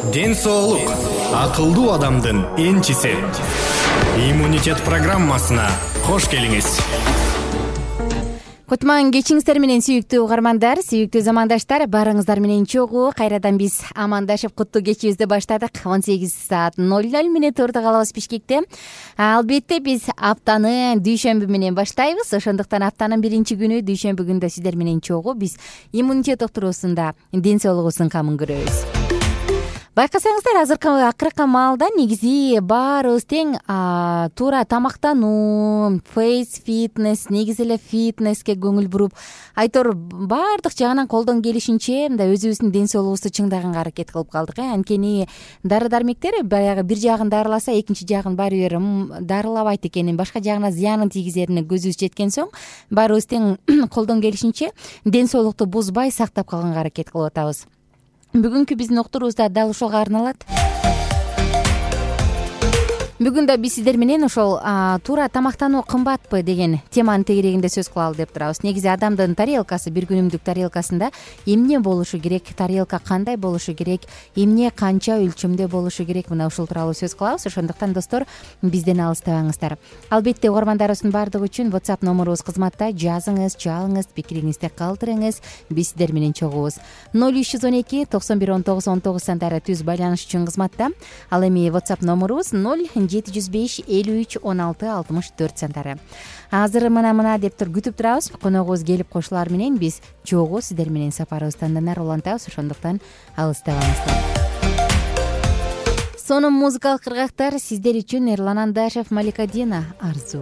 Ден соолук акылдуу адамдын энчиси. Иммунитет программасына кош келиңиз. Кутман кечиңиздер менен сүйүктүү угармандар, сүйүктүү замандаштар, барыңыздар менен чогуу кайрадан биз амандашып куттуу кечибизди баштадык. 18 саат 00 мүнөт орто калабыз Бишкекте. Албетте биз аптаны дүйшөмбү менен баштайбыз. Ошондуктан аптанын биринчи күнү дүйшөмбү күндө сиздер менен чогуу биз иммунитет доктурусунда ден соолугубуздун камын көрөбүз. Байкасаңыздар, акыркы маалда негизи баарыбыз тең туура тамактануу, фейс фитнес, негизи эле фитнеске көңүл буруп, айтор баардык жагынан колдон келишинче мындай өзүбүздүн ден соолугубузду чыңдаганга аракет кылып калдык. Анткени дары-дармектер баягы бир жагын дарыласа, экинчи жагын баары бир дарылабайт экенин, башка жагына зыянын тийгизерине көзүбүз жеткен соң, баарыбыз тең колдон келишинче ден соолукту бузбай сактап калганга аракет кылып атабыз. Бүгүнкү биздин уктуруубуз да дал ошого арналат. Бүгүн да биз сиздер менен ошол туура тамактануу кымбатпы деген теманын тегерегинде сөз кылалы деп турабыз. Негизи адамдын тарелкасы, бир күнүмдүк тарелкасында эмне болушу керек, тарелка кандай болушу керек, эмне канча өлчөмдө болушу керек, мына ушул тууралуу сөз кылабыз. Ошондуктан достор, бизден алыстабаңыздар. Албетте угармандарыбыздын баардыгы үчүн WhatsApp номерубуз кызматта. Жазыңыз, чалыңыз, пикириңизди калтырыңыз. Биз сиздер менен чогуубуз. 0312 91 19 19 сандары түз байланыш үчүн кызматта. Ал эми WhatsApp номерубуз 0705 53 16 64 сандары. Азыр мына деп күтүп турабыз. Коногубуз келип кошулар менен биз чогуу сиздер менен сапарыбызды андан ары улантабыз. Ошондуктан алыстабаңыздар. Сонун музыкалык ыргактар сиздер үчүн. Эрлан Андашев, Малика Дина, Арзу.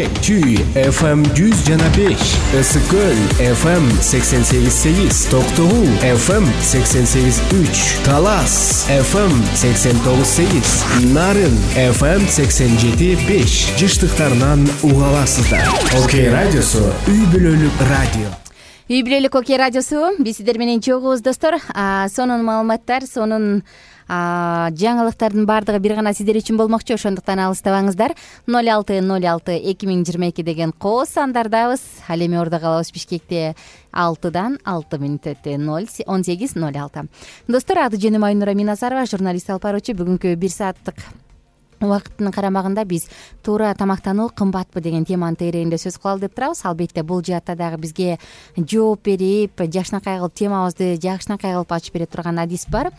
Чүй FM 100,5, Ысыкөл FM 88,8, Токтогул FM 88,3, Талас FM 89,8, Нарын FM 87,5 жыштыктарынан уга аласыздар. Окей радиосу үй бүлөлүк радио. Үй бүлөлүк Окей радиосу биз сиздер менен чогубуз достор. Сонун маалыматтар, сонун жаңылыктардын баардыгы бир гана сиздер үчүн болмокчу, ошондуктан алыстабаңыздар. 0606-2022 деген кооз сандардабыз. Ал эми ордо калабыз Бишкекте 6-дан 6 мүнөт өтө 18:06. Достор, аты жөнүм Айнура Миназарова, журналист алып баруучу. Бүгүнкү 1 сааттык убакыттын карамагында биз туура тамактануу кымбатпы деген теманын тегерегинде сөз кылалы деп турабыз. Албетте бул жаатта дагы бизге жооп берип, жакшынакай кылып темабызды жакшынакай кылып ачып бере турган адис бар.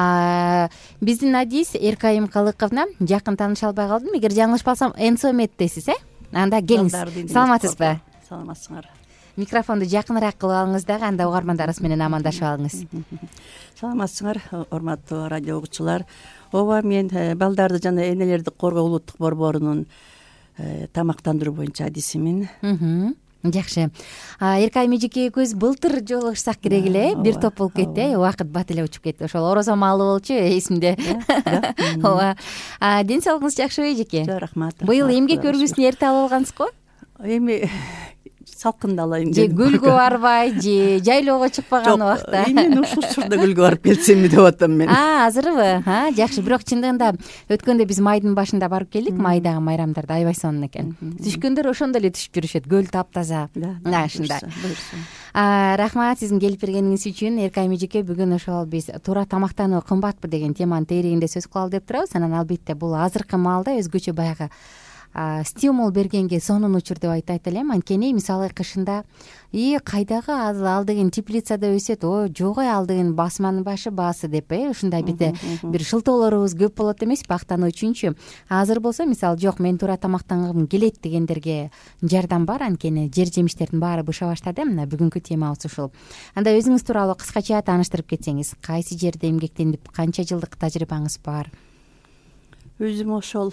Биздин адис Эркайым Калыковна, жакын тааныша албай калдым. Эгер жаңылышпасам, Энсомет дейсиз, Анда келиңиз. Саламатсызбы? Саламатсыңар. Микрофонду жакыныраак кылып алыңыз дагы, анда угармандарыбыз менен амандашып алыңыз. Саламатсыңар, урматтуу радио угуучулар. Ооба, мен балдарды жана энелерди коргоо улуттук борборунун тамактандыруу боюнча адисимин. Жакшы. Эркайым эжекебиз былтыр жолугушсак керек эле, бир топ болуп кетти, убакыт бат эле учуп кетти. Ошол орозо маалы болчу, эсимде. Ооба. Ден соолугуңуз жакшыбы, эжеке? Жок, рахмат. Быйыл эмгек өргүсүн эрте алып алгансызго? Эми салкында алайын Же дедим. гүлгө барбай, же жайлоого чыкпаган убакта. Мен ушул учурда гүлгө барып келсемби деп атам мен. Азырбы? Жакшы. Бирок чындыгында өткөндө биз майдын башында барып келдик. Майдагы майрамдарда аябай сонун экен. Түшкөндөр ошондо эле түшүп жүрүшөт. Көл таптаза. Ушундай. Рахмат сиздин келип бергениңиз үчүн. Эркайым эжеке, бүгүн ошол биз туура тамактануу кымбатпы деген теманын тегерегинде сөз кылалы деп турабыз. Анан албетте бул азыркы маалда өзгөчө баягы стимул бергенге сонун учур деп айтат элем. Анткени мисалы кышында кайдагы ал деген теплицада өсөт, жок ал деген басманын башы баасы деп ушундай бир шылтоолорубуз көп болот эмеспи актануу үчүнчү. Азыр болсо мисалы жок, мен туура тамактангым келет дегендерге жардам бар. Анткени жер жемиштердин баары быша баштады. Мына бүгүнкү темабыз ушул. Анда өзүңүз тууралуу кыскача тааныштырып кетсеңиз, кайсы жерде эмгектенип, канча жылдык тажрыйбаңыз бар? Өзүм ошол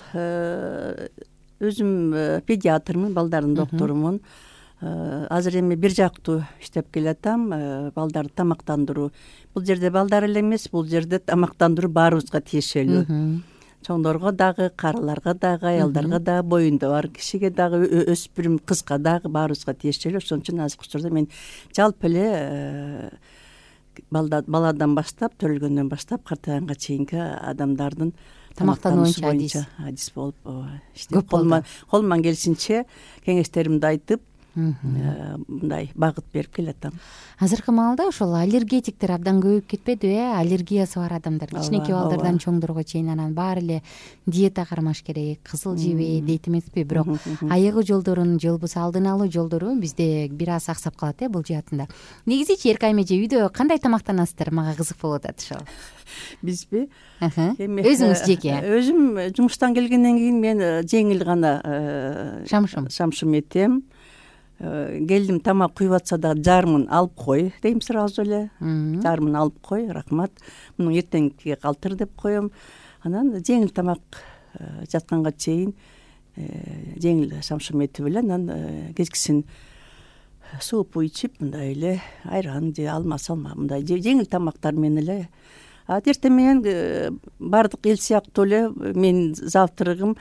өзүм педиатрмын, балдардын докторумун. Азыр эми бир жактуу иштеп келатам, балдарды тамактандыруу. Бул жерде балдар эле эмес, бул жерде тамактандыруу баарыбызга тиешелүү. Чоңдорго дагы, карыларга дагы, аялдарга дагы, боюнда бар кишиге дагы, өспүрүм кызга дагы баарыбызга тиешелүү. Ошон үчүн азыркы учурда мен жалпы эле баладан баштап, төрөлгөндөн баштап картайганга чейинки адамдардын тамактануу боюнча адис болуп иштеп, колуман келишинче кеңештеримди айтып, мындай багыт берип келатам. Азыркы маалда ошол аллергетиктер абдан көбөйүп кетпедиби? Аллергиясы бар адамдар, кичинекей балдардан чоңдорго чейин, анан баары эле диета кармаш керек, кызыл жебе дейт эмеспи? Бирок айыгуу жолдорун же болбосо алдын алуу жолдору бизде бир аз аксап калат бул жаатында. Негизичи Эркайым эже, үйдө кандай тамактанасыздар? Мага кызык болуп атат ошол. Бизби? Өзүңүз жеке? Өзүм жумуштан келгенден кийин мен жеңил гана шамшым этем. Келдим, тамак куюп атса да жарымын алып кой дейм сразу эле. Жарымын алып кой, рахмат. Муну эртеңкиге калтыр деп коем. Анан жеңил тамак жатканга чейин жеңил шамшым этип эле, анан кечкисин сууп ичип, мындай эле айран же алма салма, мындай жеңил тамактар менен эле. Эртең менен бардык эл сыяктуу эле менин завтрагым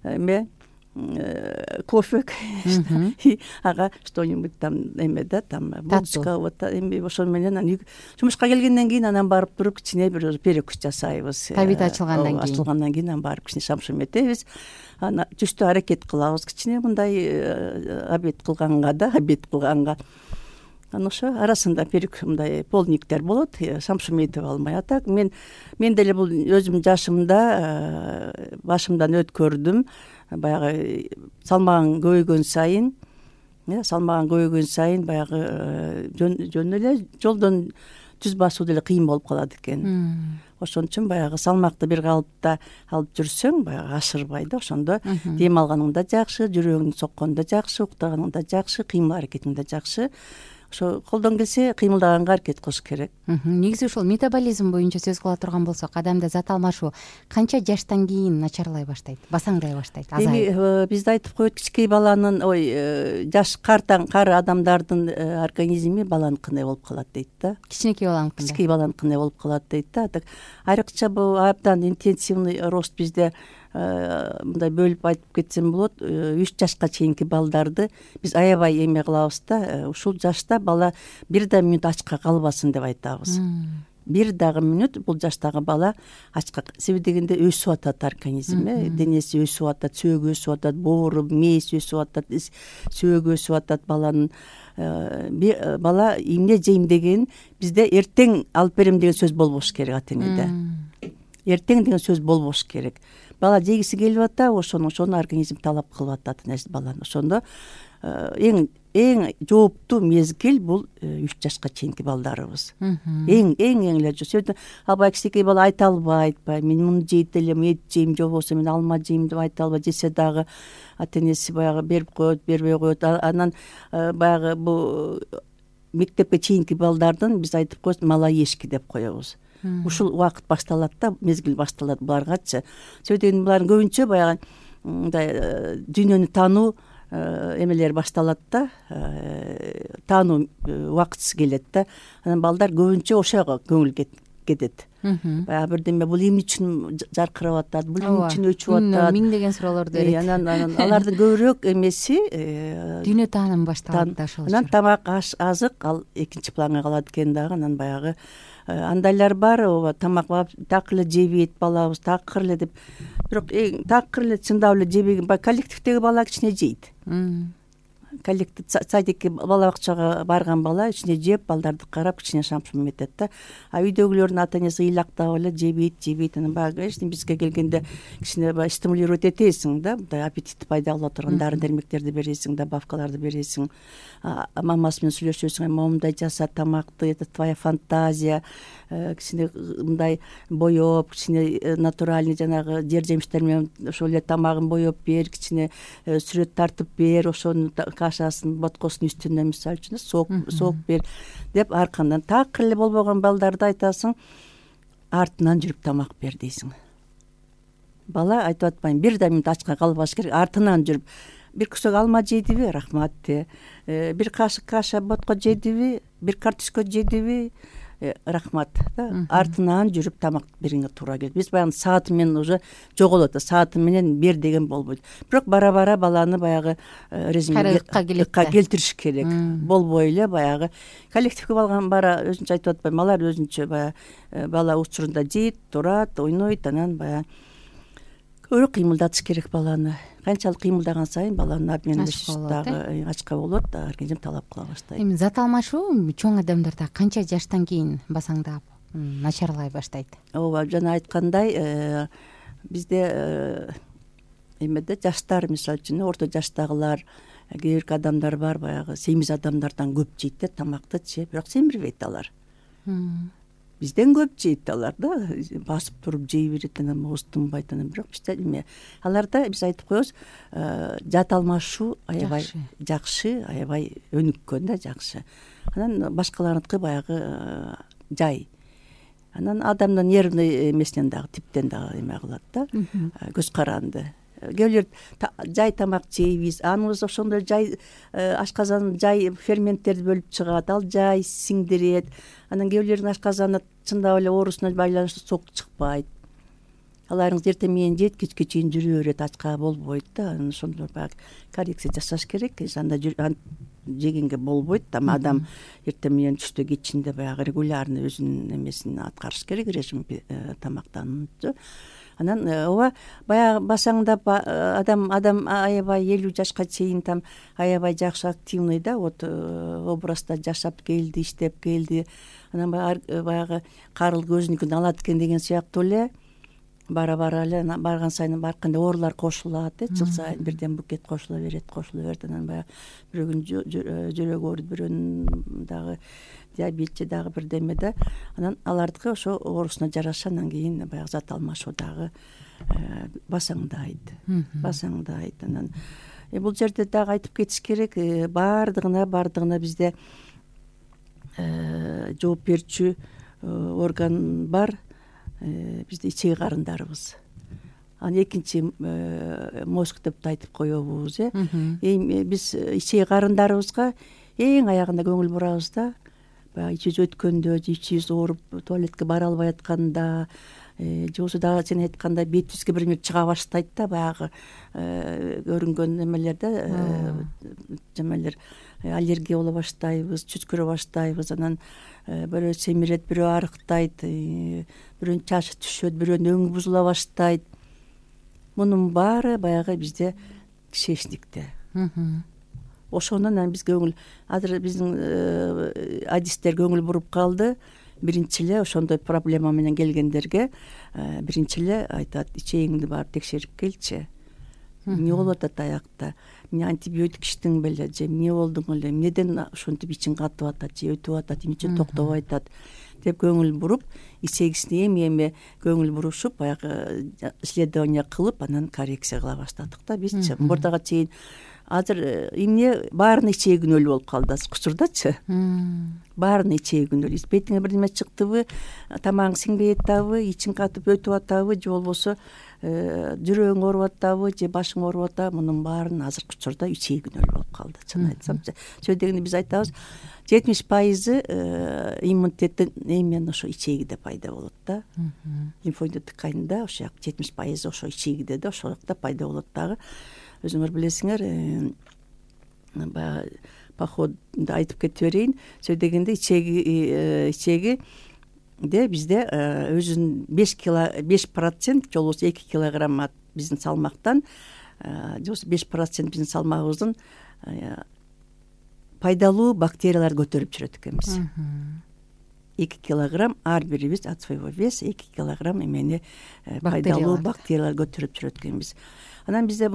кофе, ага что-нибудь там эмеде, там булочка, вот эми ошол менен жумушка келгенден кийин анан барып туруп кичине бир перекус жасайбыз. Табит ачылгандан кийин. Ачылгандан кийин анан барып кичине шамшым этебиз. Анан түштө аракет кылабыз кичине мындай обед кылганга. Анан ошо арасында мындай полниктер болот, шамшым этип алмай. Так мен деле бул өзүм жашымда башымдан өткөрдүм. Баягы салмагың көбөйгөн сайын баягы жөн эле жолдон түз басуу деле кыйын болуп калат экен. Ошон үчүн баягы салмакты бир калыпта алып жүрсөң, баягы ашырбай да, ошондо дем алганың да жакшы, жүрөгүң соккон да жакшы, уктаганың да жакшы, кыймыл аракетиң да жакшы. ошо колдон келсе кыймылдаганга аракет кылыш керек. Негизи ушул метаболизм боюнча сөз кыла турган болсок, адамда зат алмашуу канча жаштан кийин начарлай баштайт, басаңдай баштайт, азайып? Эми бизде айтып коет, кичинекей баланын жаш кары адамдардын организми баланыкындай болуп калат дейт да. Кичинекей баланыкындай. Кичинекей баланыкындай болуп калат дейт да. Айрыкча бул абдан интенсивный рост бизде мындай бөлүп айтып кетсем болот. 3 жашка чейинки балдарды биз аябай эме кылабыз да. Ушул жашта бала бир да мүнөт ачка калбасын деп айтабыз. Бир дагы мүнөт бул жаштагы бала ачка, себеби дегенде өсүп атат организми, денеси өсүп атат, сөөгү өсүп атат, боору, мээси өсүп атат, сөөгү өсүп атат баланын. Бала эмне жейм деген бизде эртең алып берем деген сөз болбош керек ата энеде. Эртең деген сөз болбош керек. Бала жегиси келип атат, ошону организм талап кылып атат баланы. Ошондо эң жооптуу мезгил бул 3 жашка чейинки балдарыбыз. Эң эле сөйдө албай кичинекей бала айта албайт, мен муну жейт элем, эт жейм, же болбосо мен алма жейм деп айта албайт. Жесе дагы ата энеси баягы берип коет, бербей коет. Анан баягы бул мектепке чейинки балдардын биз айтып коебуз малоежки деп коебуз. Ушул убакыт башталат да, мезгил башталат буларгачы. Сөйдөгөн булардын көбүнчө баягы мындай дүйнөнү таануу эмелер башталат да, таануу убакытысы келет да. Анан балдар көбүнчө ошого көңүл кетет. Баягы бирдеме бул эмне үчүн жаркырап атат, бул эмне үчүн өчүп атат, миңдеген суроолорду берет. Анан алардын көбүрөөк эмеси дүйнө таанымы башталат да ошол. Анан тамак, азык ал экинчи планга калат экен дагы. Анан баягы андайлар бар, тамак такыр эле жебейт балабыз, такыр эле деп. Бирок такыр эле чындап эле жебеген, коллективдеги бала кичине жейт. Коллектив садикке бала бакчага барган бала ичине жеп, балдарды карап кичине шамшым этет да. А үйдөгүлөрдүн ата энеси ыйлактап эле жебейт. Анан баягы бизге келгенде кичине стимулировать этесиң да, мындай аппетитти пайда кыла турган дары дармектерди бересиң, добавкаларды бересиң. Мамасы менен сүйлөшөсүң, момундай жаса тамакты, это твоя фантазия, кичине мындай боеп, кичине натуральный жанагы жер жемиштер менен ошол эле тамагын боеп бер, кичине сүрөт тартып бер, ошонун кашасын, боткосунун үстүнө мисалы үчүн соок бер деп аркандан такыр эле болбогон балдарды айтасың, артынан жүрүп тамак бер дейсиң. Бала айтып атпайм, бир да мүнөт ачка калбаш керек, артынан жүрүп бир көсөк алма жейдиби, рахмат де. Бир кашык каша ботко жейдиби, бир картишка жейдиби, рахмат да. Артынан жүрүп тамак берүүгө туура келет. Биз баягы сааты менен уже жоголот, сааты менен бер деген болбойт. Бирок бара баланы баягы режимге келтириш керек. Болбой эле баягы коллективге балган бара өзүнчө айтып атпайм, алар өзүнчө баягы бала учурунда жейт, турат, ойнойт, анан баягы көбүрөөк кыймылдатыш керек баланы. Канчалык кыймылдаган сайын баланын обменлешиши дагы ачка болот, организм талап кыла баштайт. Эми зат алмашуу чоң адамдарда канча жаштан кийин басаңдап начарлай баштайт? Ооба, жана айткандай, бизде эмеде жаштар, мисалы үчүн орто жаштагылар, кээ бир адамдар бар, баягы семиз адамдардан көп жейт да тамакты, бирок семирбейт алар. Бизден көп жейт алар да, басып туруп жей берет, анан мооз тынбайт, анан бирок бизде аларда биз айтып коебуз, жат алмашуу аябай жакшы, аябай өнүккөн да, жакшы. Анан башкаларыныкы баягы жай. Анан адамдын нервный эмесинен дагы, типтен дагы эме кылат да, көз каранды. Кээ бирөө жай тамак жейбиз, аныбыз ошондой жай ашказан жай ферменттерди бөлүп чыгат, ал жай сиңдирет. Анан кээ бирлердин ашказаны чындап эле оорусуна байланыштуу сок чыкпайт. Аларыңыз эртең менен жейт, кечке чейин жүрө берет, ачка болбойт да. Анан ошондо баягы коррекция жасаш керек. Анда жегенге болбойт да. Адам эртең менен түштө кечинде баягы регулярный өзүнүн эмесин аткарыш керек, режим тамактануучу. Анан ооба баягы басаңдап адам аябай 50 жашка чейин там аябай жакшы активный да, вот образда жашап келди, иштеп келди. Анан баягы карыл өзүнүкүн алат экен деген сыяктуу эле бара эле барган сайын барканда оорулар кошулат, жыл сайын бирден букет кошула берет. Анан баягы бирөөгүнүн жүрөк ооруйт, бирөөнүн дагы диабет же дагы бирдеме да. Анан алардыкы ошо оорусуна жараша анан кийин баягы зат алмашуу дагы басаңдайт. Анан бул жерде дагы айтып кетиш керек, бардыгына бизде жооп берүүчү орган бар, бизде ичеги карындарыбыз. Анан экинчи мозг деп да айтып коебуз. Биз ичеги карындарыбызга эң аягында көңүл бурабыз да. Баягы ичүүбүз өткөндө, ичүүбүз ооруп туалетке бара албай атканда, же болбосо дагы сен айткандай бетибизге бир чыга баштайт да, баягы көрүнгөн эмелер да, жамелер аллергия боло баштайбыз, чүчкүрө баштайбыз. Анан бирөө семирет, бирөө арыктайт, бирөөнүн чашы түшөт, бирөөнүн өңү бузула баштайт. Мунун баары баягы бизде кишечникте. Ошондон биз көңүл, азыр биздин адистер көңүл буруп калды. Биринчи эле ошондой проблема менен келгендерге биринчи эле айтат, ичегиңди барып текшерип келчи. Эмне болуп атат аякта? Эмне антибиотик иштиң беле, же эмне болдуң эле? Эмнеден ушинтип ичиң катып атат, же өтүп атат, эмне үчүн токтобой атат деп көңүл буруп, ичегисине эми көңүл бурушуп, баягы исследование кылып, анан коррекция кыла баштадык да бизчи. Мурдага чейин азыр эмне баарынын ичеги күнөөлүү болуп калды азыр учурдачы. Баарынын ичеги күнөөлүү. Бетиңе бир неме чыктыбы, тамагың сиңбей атабы, ичиң катып өтүп атабы, же болбосо жүрөгүң ооруп атабы, же башың ооруп атабы, мунун баарын азыркы учурда ичеги күнөөлүү болуп калды. Чын айтсамчы. Сөз дегенде биз айтабыз, 70% иммунитеттин эмен ошо ичегиде пайда болот да. Лимфоидный тканьда ошо 70% ошо ичегиде да, ошол жакта пайда болот дагы. Өзүңөр билесиңер, баягы походду айтып кетип берейин. Сөз дегенде ичегиде бизде өзүнүн 5% же болбосо 2 килограмм биздин салмактан, же болбосо 5% биздин салмагыбыздын пайдалуу бактериялар көтөрүп жүрөт экенбиз. 2 килограмм ар бирибиз от своего веса 2 килограмм эмени пайдалуу бактериялар көтөрүп жүрөт экенбиз. Анан бизде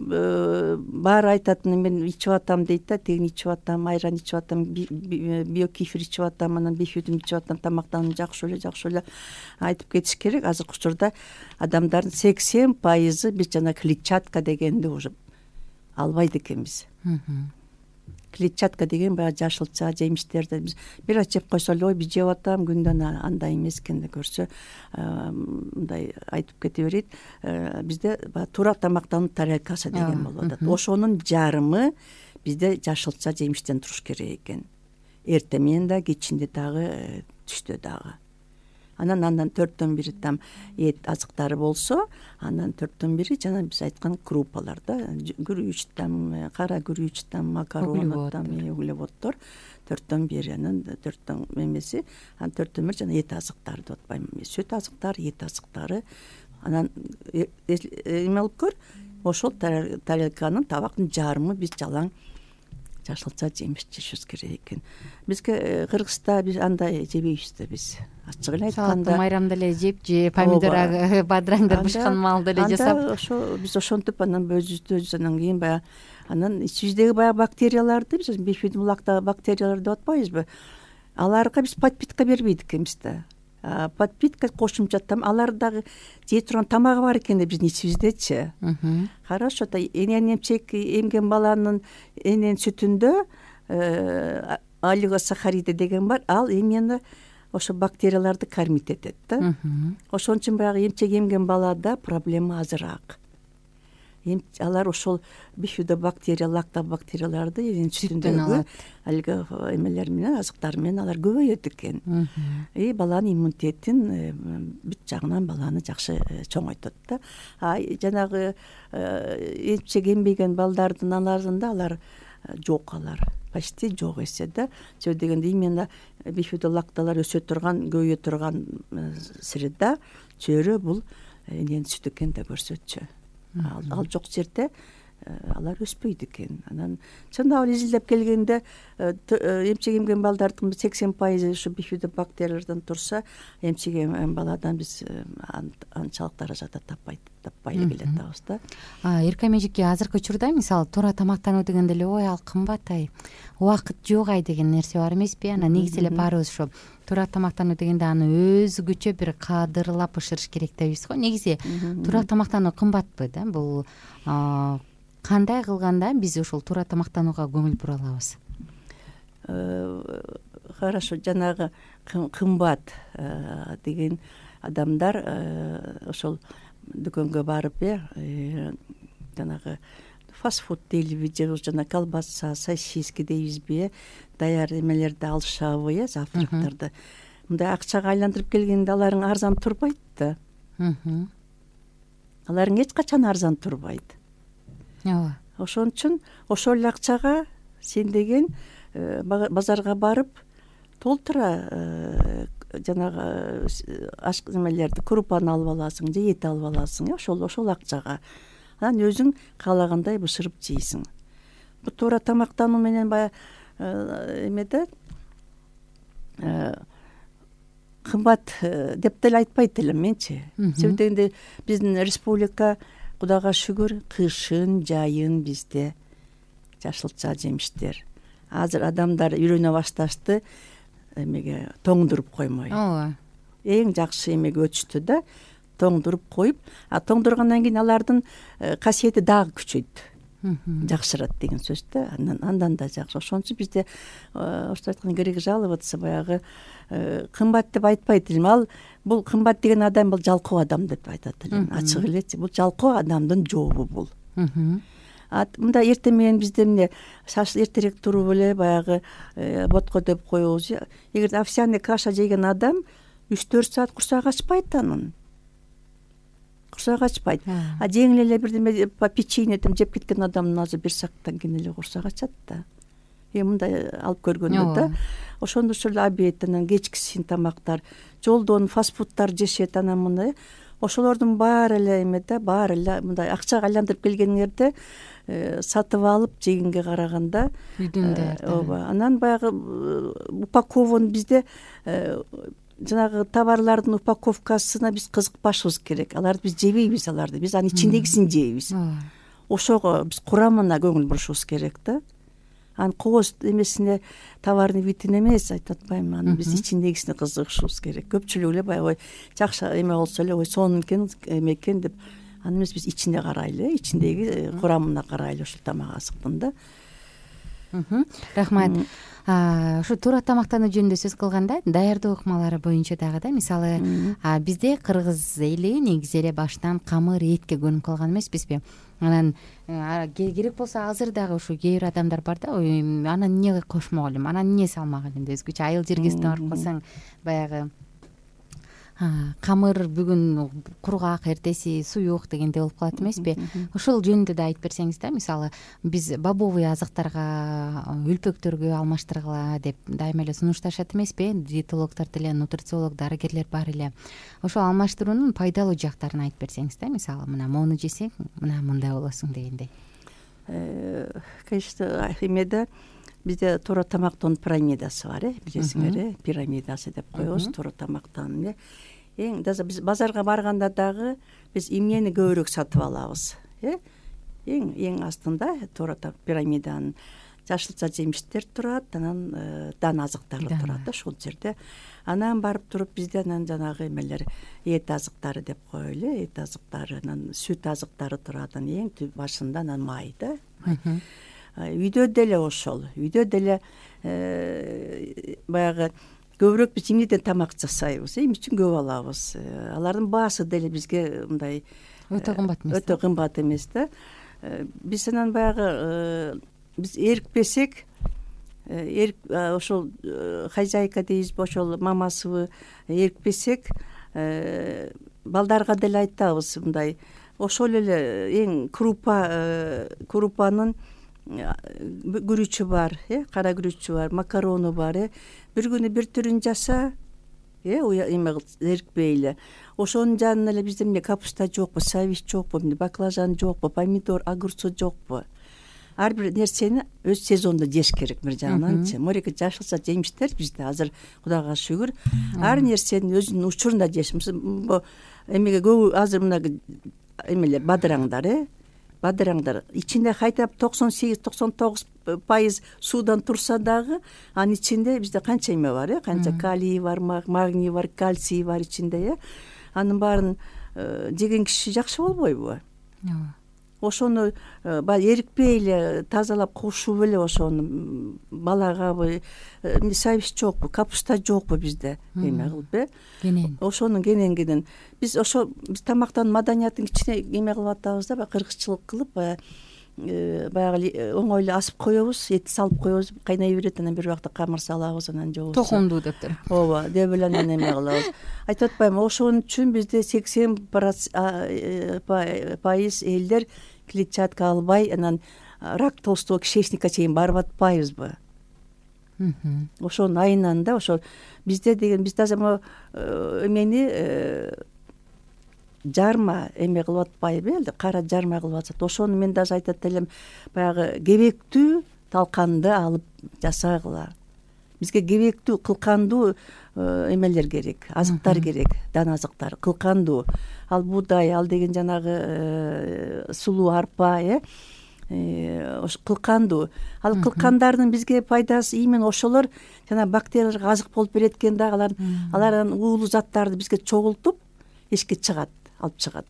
баары айтатын, мен ичип атам дейт да, тегин ичип атам, айран ичип атам, биокефир ичип атам, анан бифидум ичип атам, тамактанып жакшы эле айтып кетиш керек. Азыркы учурда адамдардын 80% биз жана клетчатка дегенди уже албайт экенбиз. Клетчатка деген баягы жашылча жемиштерди биз бир аз жеп койсо эле, ой биз жеп атам, күндөн андай эмес экен деп көрсө, мындай айтып кете берейт. Бизде туура тамактануу тарелкасы деген болуп атат. Ошонун жарымы бизде жашылча жемиштен туруш керек экен. Эртең менен да, кечинде дагы, түштө дагы. Анан 4төн 1 там эт азыктары болсо, андан 4төн 1 жана биз айткан крупалар да, күрүч там, кара күрүч там, макарон там, углеводдор 4төн 1, анан 4төн эмеси, анан 4төн 1 жана эт азыктары деп атпайм, сүт азыктары, эт азыктары. Анан эме алып көр, ошол тарелканын табактын жарымы биз жалаң жашылча жемиш жешүбүз керек экен. Бизге Кыргызста биз андай жебейбиз да, биз ачык эле айтканда майрамда эле жеп, же помидор бадыраңдар бышкан маалда эле жасап, ошо биз ошентип анан өзүбүз анан кийин баягы анан ичибиздеги баягы бактерияларды биз бифидум лакта бактериялар деп атпайбызбы? Аларга биз подпитка бербейт экенбиз да. Подпитка кошумча алар дагы жей турган тамагы бар экен да биздин ичибиздечи. Хорошо, энен эмчек эмген баланын энен сүтүндө олигосахариды деген бар, ал именно ошо бактерияларды кормить этет да. Ошон үчүн баягы эмчек эмген балада проблема азыраак. Алар ошол бифидобактерия, лактобактерияларды энен сүтүндөгү алиги эмелер менен, азыктар менен алар көбөйөт экен. Баланын иммунитетин бүт жагынан баланы жакшы чоңойтот да. Жанагы эмчек эмбеген балдардын аналарында алар жок, алар почти жок эсе да. Сөз дегенде именно бифидолакталар өсө турган, көбөйө турган среда, чөйрө бул энен сүт экен да көрсөтчү. Ал жок жерде алар өспөйт экен. Анан чындап эле изилдеп келгенде эмчек эмген балдардын 80% ушу бифидобактериялардан турса, эмчек эмген баладан биз анчалык даражада таппай эле келатабыз да. Эркем эжеке, азыркы учурда мисалы туура тамактануу дегенде эле ой ал кымбат убакыт жок деген нерсе бар эмеспи? Анан негизи эле баарыбыз ошо туура тамактануу дегенде аны өзгөчө бир кадырлап бышырыш керек дейбиз го. Негизи туура тамактануу кымбатпы да? Бул кандай кылганда биз ошол туура тамактанууга көңүл бура алабыз? хорошо, жанагы кымбат деген адамдар ошол дүкөнгө барып жанагы фастфуд дейбиз же жана колбаса, сосиски дейбизби, даяр эмелерди алышабы, завтрактарды. Мындай акчага айландырып келгенде аларың арзан турбайт да. Аларың эч качан арзан турбайт. ооба. Ошон үчүн ошол акчага сен деген базарга барып толтура жанагы эмелерди, крупаны алып аласың же эт алып аласың. Ошол акчага анан өзүң каалагандай бышырып жейсиң. Бу туура тамактануу менен баягы эмеде кымбат деп деле айтпайт элем менчи. Себеби дегенде биздин республика Кудайга шүгүр кышын, жайын бизде жашылча жемиштер. Азыр адамдар үйрөнө башташты эмеге тоңдуруп коймой. ооба. Эң жакшы эмеге өтүштү да, тоңдуруп коюп, тоңдургандан кийин алардын касиети дагы күчөйт. Жакшырат деген сөз да. Андан да жакшы. Ошон үчүн бизде ошто айткан керек жаловаться баягы кымбат деп айтпайт элем. Ал бул кымбат деген адам бул жалкоо адам деп айтат элем. Ачык элечи. Бул жалкоо адамдын жообу бул. Мында эртең менен бизде эмне эртерээк туруп эле баягы ботко деп коебуз. Эгер овсяный каша жеген адам 3-4 саат курсак ачпайт анын. Курсак ачпайт. Жеңил эле бирдеме печенье жеп кеткен адамдын азыр 1 сааттан кийин эле курсак ачат да. Мындай алып көргөндө да. Ошондо эле обед, анан кечкисин тамактар, жолдон фастфудтар жешет, анан мындай. Ошолордун баары эле эмеде, баары эле мындай акчага айландырып келгениңерде сатып алып жегенге караганда ооба. Анан баягы упакован бизде жанагы товарлардын упаковкасына биз кызыкпашыбыз керек. Аларды биз жебейбиз, аларды биз анын ичиндегисин жейбиз. Ошого биз курамына көңүл бурушубуз керек да. Анын кооз эмесине, товарный видине эмес, айтып атпайм, анын биз ичиндегисине кызыгышыбыз керек. Көпчүлүк эле баягы жакшы эме болсо эле, сонун эме экен деп, аны эмес биз ичине карайлы, ичиндеги курамына карайлы ошол тамак азыктын да. Рахмат. Ушу туура тамактануу жөнүндө сөз кылганда, даярдоо ыкмалары боюнча дагы да, мисалы, бизде кыргыз эли негизи эле баштан камыр, этке көнүп калган эмеспизби? Анан керек болсо азыр дагы ушу кээ бир адамдар бар да, анан эмне кошмок элем, анан эмне салмак элем деп, өзгөчө айыл жергесине барып калсаң, баягы камыр бүгүн кургак, эртеси суюк дегендей болуп калат эмеспи? Ошол жөнүндө да айтып берсеңиз да, мисалы, биз бобовый азыктарга, үлпөктөргө алмаштыргыла деп дайыма эле сунушташат эмеспи? Диетологдор деле, нутрициолог, дарыгерлер бар эле. Ошол алмаштыруунун пайдалуу жактарын айтып берсеңиз да, мисалы, мына мону жесең, мына мындай болосуң дегендей. Конечно, эмеде бизде туура тамактын пирамидасы бар, билесиңер, пирамидасы деп коебуз, туура тамактан. Эң биз базарга барганда дагы биз эмнени көбүрөөк сатып алабыз, эң астында туура пирамиданын жашылча жемиштер турат, анан дан азыктары турат да ошол жерде. Анан барып туруп бизде анан жанагы эмелер, эт азыктары деп коелу, эт азыктары, анан сүт азыктары турат, анан эң башында анан май да. Үйдө деле ошол, үйдө деле баягы көбүрөөк биз эмнеден тамак жасайбыз, эмне үчүн көп алабыз. Алардын баасы деле бизге мындай өтө кымбат эмес. Өтө кымбат эмес да. Биз анан баягы биз эрикпесек, ошол хозяйка дейбизби, ошол мамасыбы эрикпесек, балдарга деле айтабыз мындай, ошол эле эң крупанын күрүчү бар, кара күрүчү бар, макарону бар, бир күнү бир түрүн жаса, эме эрикпей эле. Ошонун жанына эле бизде эмне капуста жокпу, сабиз жокпу, баклажан жокпу, помидор, огурцу жокпу. Ар бир нерсени өз сезонунда жеш керек бир жагынан. Морека жашылча жемиштер бизде азыр Кудайга шүгүр, ар нерсени өзүнүн учурунда жеш. Эмеге көп азыр мына эмелер бадыраңдар ичинде кайтап 98-99% суудан турса дагы, анын ичинде бизде канча эме бар, канча калий бар, магний бар, кальций бар ичинде. Анын баарын жеген киши жакшы болбойбу? ошону баягы эрикпей эле тазалап кошуп эле ошону балагабы сабиз жокпу, капуста жокпу бизде эме кылып кенен ошонун кенен биз тамактануу маданияттын кичине эме кылып атабыз да, баягы кыргызчылык кылып баягы оңой эле асып коебуз, эт салып коебуз, кайнай берет, анан бир убакта камыр салабыз, анан жобобуз токумдуу дептир. ооба деп эле анан эме кылабыз. Айтып атпаймынбы, ошон үчүн бизде 80% элдер клетчатка албай, анан рак толстого кишечникке чейин барып атпайбызбы? Ошонун айынан да ошо бизде деген биз даже эмени жарма эме кылып атпайбы, эле кара жарма кылып атышат. Ошону мен даже айтат элем, баягы кебектүү талканды алып жасагыла. Бизге кебектүү кылкандуу эмелер керек, азыктар керек, дан азыктар, кылкандуу. Ал буудай, ал деген жанагы сулуу арпа, кылкандуу. Ал кылкандардын бизге пайдасы именно ошолор жана бактерияларга азык болуп берет экен да, алардан уулуу заттарды бизге чогултуп эшикке чыгат, алып чыгат.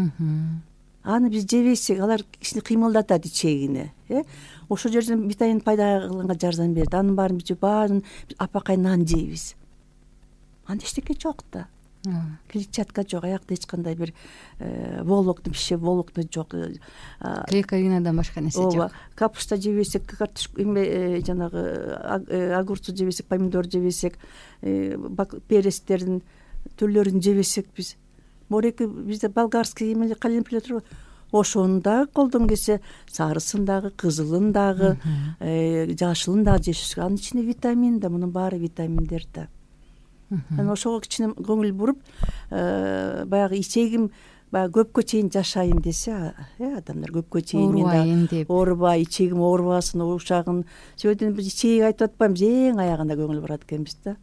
Аны биз жебесек, алар кишини кыймылдатат ичегине. Ошол жерден витамин пайда кылганга жардам берет. Анын баарын биз апакай нан жейбиз. Анда эчтеке жок да. Клетчатка жок, аякта эч кандай бир волокна, пище волокна жок. Клейковинадан башка нерсе жок. Ооба, капуста жебесек, картошка жанагы огурцу жебесек, помидор жебесек, перестердин түрлөрүн жебесек, биз мореки бизде болгарский эмелер, калемпилер турбу. Ошону дагы колдон келсе, сарысын дагы, кызылын дагы, жашылын дагы жешүз. Анын ичинде витамин да, мунун баары витаминдер да. Анан ошого кичине көңүл буруп, баягы ичегим баягы көпкө чейин жашайын десе, адамдар көпкө чейин оорубайын деп, оорубай, ичегим оорубасын, ушагын. Себептен биз ичеги айтып атпаймыз, эң аягында көңүл бурат экенбиз да.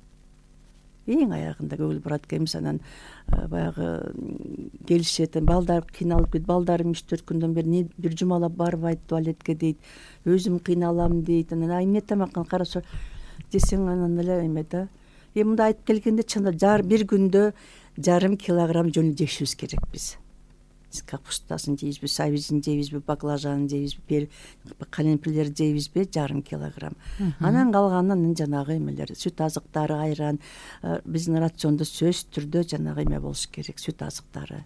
Эң аягында көңүл бурат экенбиз. Анан баягы келишет, балдар кыйналып кетти, балдарым 3-4 күндөн бери бир жумалап барбайт туалетке дейт, өзүм кыйналам дейт. Анан эмне тамакка караса десең, анан эле эме да. Мында айтып келгенде, чынында бир күндө 1,5 килограмм жөн жешибиз керек биз. Капустасын жейбизби, сабизин жейбизби, баклажанын жейбизби, калемпилер жейбизби, 1,5 килограмм. Анан калганын жанагы эмелер, сүт азыктары, айран, биздин рациондо сөзсүз түрдө жанагы эме болуш керек, сүт азыктары.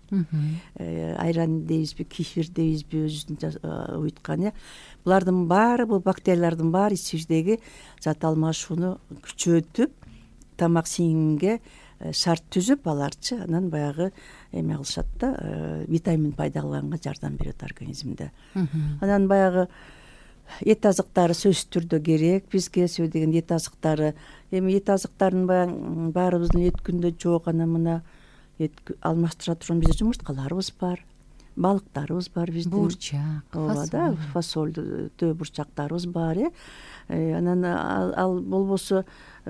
Айран дейбизби, кефир дейбизби, өзүнүн уйткан. Булардын баары, бул бактериялардын баары ичибиздеги зат алмашууну күчөтүп, тамак сиңимге шарт түзүп, аларчы анан баягы эме кылышат да, витамин пайда кылганга жардам берет организмде. Анан баягы эт азыктары сөзсүз түрдө керек бизге, себеби деген эт азыктары. Эми эт азыктарын баарыбыздын эт күндө жок, анан мына эт алмаштыра турган бизде жумурткаларыбыз бар, балыктарыбыз бар биздин. Бурчак, фасоль, төө бурчактарыбыз бар. Анан ал болбосо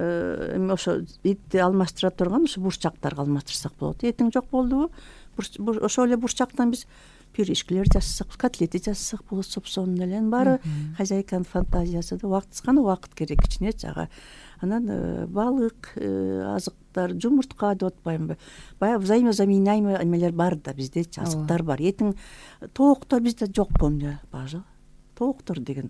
ошо этти алмаштыра турган ошо бурчактарга алмаштырсак болот. Этиң жок болдубу? Ошол эле бурчактан биз пюрешкилер жасасак, котлети жасасак болот, сопсонун эле. Баары хозяйканын фантазиясы да, убакыт керек кичине жага. Анан балык, азыктар, жумуртка деп атпаймынбы? Баягы взаимозаменяемый эмелер бар да, бизде азыктар бар. Этиң тооктор бизде жок помню, бажы. Тооктор деген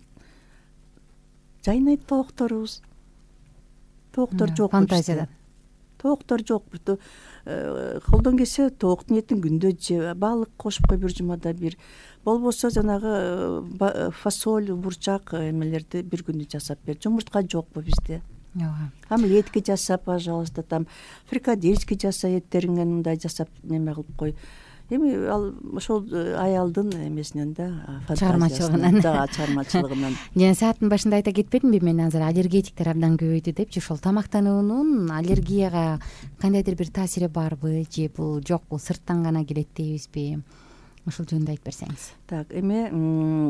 жайнайт тоокторубуз. Тооктор жок. Фантазиядан. Тооктор жок. Колдон келсе тооктун этин күндө же, балык кошуп кой бир жумада бир. Болбосо жанагы фасоль, бурчак эмелерди бир күндө жасап бер. Жумуртка жокпу бизде? Омлетки жасап, пожалуйста, там фрикадельски жаса, эттериңен мындай жасап неме кылып кой. Эми ал ошол аялдын эмесинен да, чыгармачылыгынан. Чыгармачылыгынан. Жана сааттын башында айта кетпедимби мен, азыр аллергетиктер абдан көбөйдү депчи, ошол тамактануунун аллергияга кандайдыр бир таасири барбы, же бул жок, бул сырттан гана келет дейбизби? Ошол жөнүндө айтып берсеңиз. Так, эми